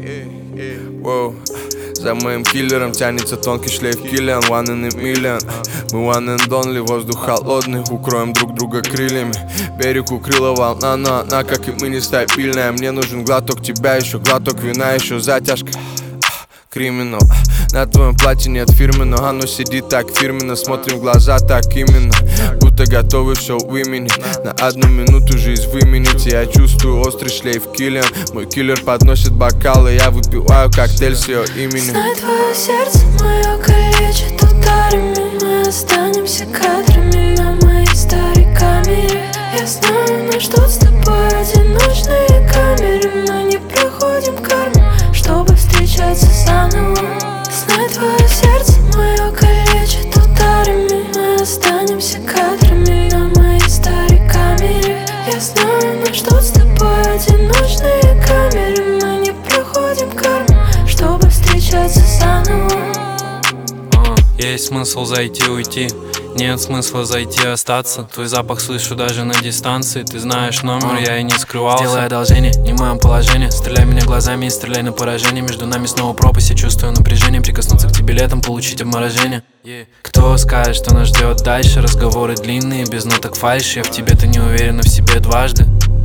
Воу. За моим киллером тянется тонкий шлейф Киллиан. One in a million. Мы one and only, воздух холодный. Укроем друг друга крыльями. Берег укрыла волна, но она, как и мы, нестабильная. Мне нужен глоток тебя, еще глоток вина, еще затяжка. Криминал. На твоем платье нет фирменного, оно сидит так фирменно. Смотрим в глаза так именно, будто готовы все выменить. На одну минуту жизнь выменить. Я чувствую острый шлейф Киллиан. Мой киллер подносит бокалы, я выпиваю коктейль с ее именем. Знай, твое сердце мое калечит ударами. Мы останемся кадрами на моей старой камере. Я знаю, нас ждут с тобой одиночные камеры. Мы не проходим карму, чтобы встречаться заново. Знай, твое сердце мое калечит ударами. Мы останемся кадрами на моей старой камере. Я знаю, нас ждут с тобой одиночные камеры. Мы не проходим карму, чтобы встречаться заново. Есть смысл зайти, уйти. Нет смысла зайти, остаться. Твой запах слышу даже на дистанции. Ты знаешь номер, я и не скрывался. Сделай одолжение, не в моем положении. Стреляй меня глазами и стреляй на поражение. Между нами снова пропасть, я чувствую напряжение. Прикоснуться к тебе летом, получить обморожение. Кто скажет, что нас ждет дальше? Разговоры длинные, без ноток фальши. Я в тебе-то не уверена в себе дважды.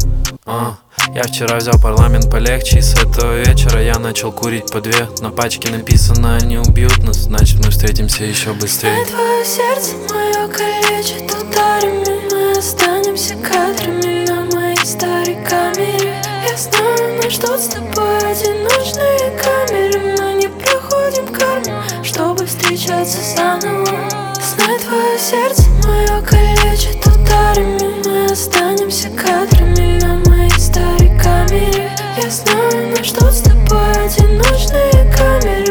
Я вчера взял парламент полегче, и с этого вечера я начал курить по две. На пачке написано: они убьют нас, значит мы встретимся еще быстрее. Знай, твое сердце мое калечит ударами. Мы останемся кадрами на моей старой камере. Я знаю, нас ждут с тобой одиночные камеры. Мы не проходим карму, чтобы встречаться заново. Знай, твое сердце мое калечит ударами. Мы останемся кадрами на моей старой камере. Я знаю, нас ждут с тобой одиночные камеры.